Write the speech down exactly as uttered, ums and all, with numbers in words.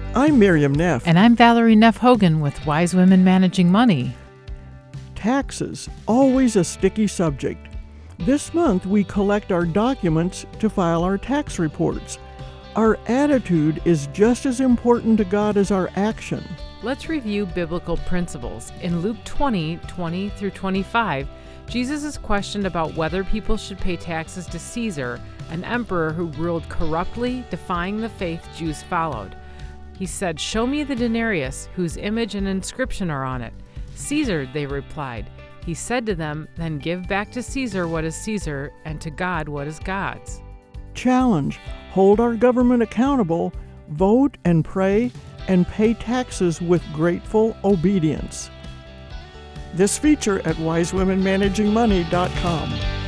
I'm Miriam Neff. And I'm Valerie Neff Hogan with Wise Women Managing Money. Taxes, always a sticky subject. This month we collect our documents to file our tax reports. Our attitude is just as important to God as our action. Let's review biblical principles. In Luke twenty, twenty through twenty-five, Jesus is questioned about whether people should pay taxes to Caesar, an emperor who ruled corruptly, defying the faith Jews followed. He said, "Show me the denarius, whose image and inscription are on it." "Caesar," they replied. He said to them, "Then give back to Caesar what is Caesar, and to God what is God's." Challenge: hold our government accountable, vote and pray, and pay taxes with grateful obedience. This feature at wise women managing money dot com.